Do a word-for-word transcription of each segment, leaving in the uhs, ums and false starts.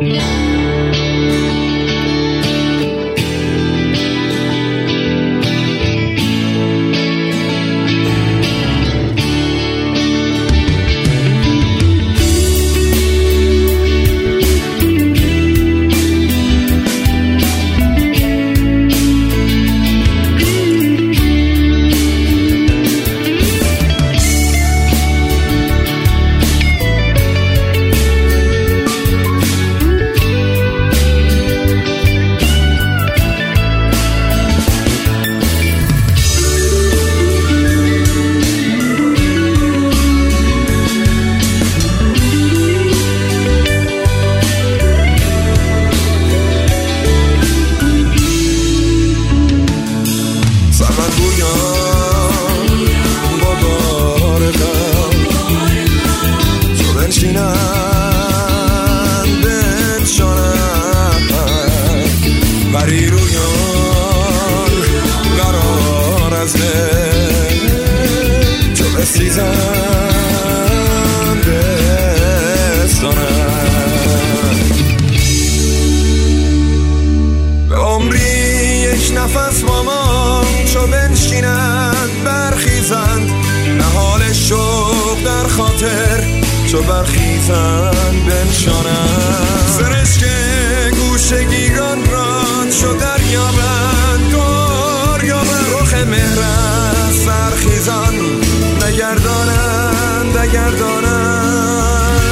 نفس با ما چو بنشینند برخیزند، نهال شوق در خاطر چو برخیزند بنشانند. سرشک گوشگیران را چو دریابند دریابند، رخ مهر از سرخیزان نگردانند نگردانند.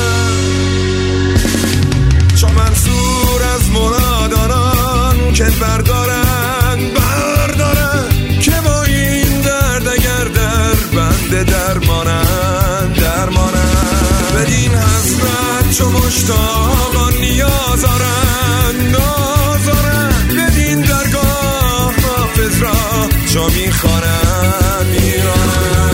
چو منصور از مراد آنان که بردارند بردارند، که با این درد اگر در بند درمانند درمانند. بدین حسرت چو مشتاقان نیاز آرند نازارند، بدین درگاه حافظ را چو میخوانند میرانند.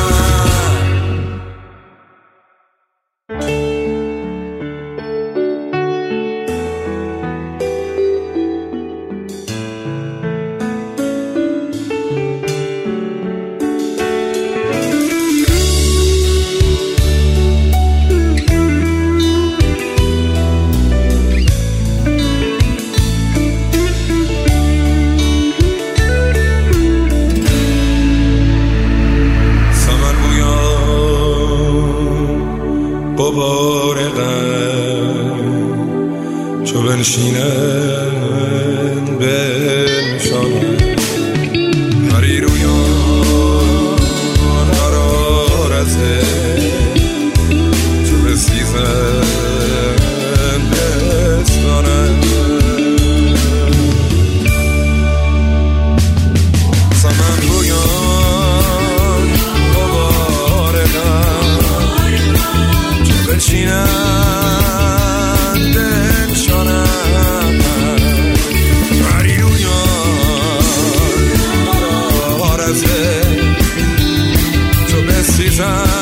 چو بنشینند بنشانند، پری رویان قرار از چو بسیزند بستانند. سمن رویان مبارکند چو بنشینند بنشانند، پری رویان قرار از چو بسیزند